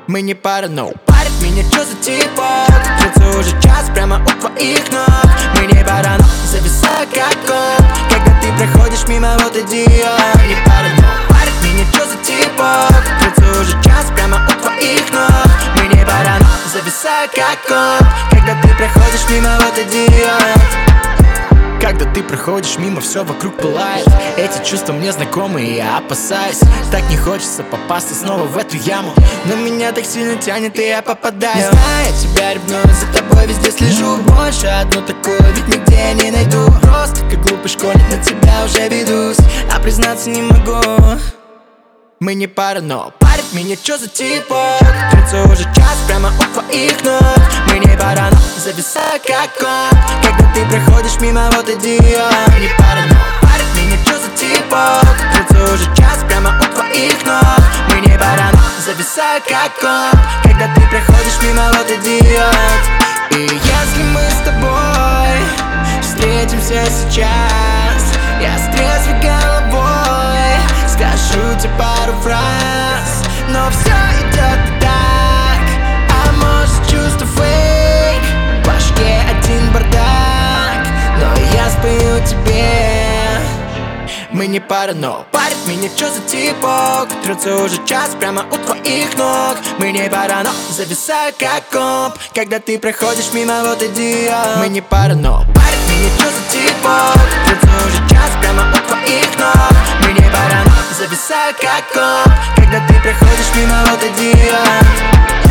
Мы не параноик. Парит меня, чё за типок? Длится уже час прямо у твоих ног. Мы не параноик, зависаю как комп. Когда ты проходишь мимо, вот идиот. Не параноик. Парит меня, чё за типок? Длится уже час прямо у твоих ног. Мы не параноик, зависаю как комп. Когда ты проходишь мимо, вот идиот. Когда ты проходишь мимо, все вокруг пылает. Эти чувства мне знакомы, и я опасаюсь. Так не хочется попасться снова в эту яму, но меня так сильно тянет, и я попадаю. Не знаю, я тебя ревную, за тобой везде слежу. Больше одну такую ведь нигде не найду. Просто как глупый школьник на тебя уже ведусь, а признаться не могу. Мы не параноик. Парит меня, чё за типок? Длится уже час прямо у твоих ног. Мы не параноик, зависаю как комп. Когда ты проходишь мимо, вот идиот. Не параноик. Парит меня, чё за типок? Длится уже час прямо у твоих ног. Мы не параноик, зависаю как комп. Когда ты проходишь мимо, вот идиот. И если мы с тобой встретимся сейчас, я с трезвой головой скажу тебе пару фраз, но все идет не так. А может, чувство фейк, в башке один бардак, но я спою тебе. Мы не параноик. Парит меня, чё за типок? Трется уже час прямо у твоих ног. Мы не параноик, зависаю как комп. Когда ты проходишь мимо, вот идиот. Мы не параноик. Парит меня, чё за типок? Трется уже час прямо у твоих ног. Мы не параноик, зависаю как комп. Когда ты проходишь мимо, вот идиот.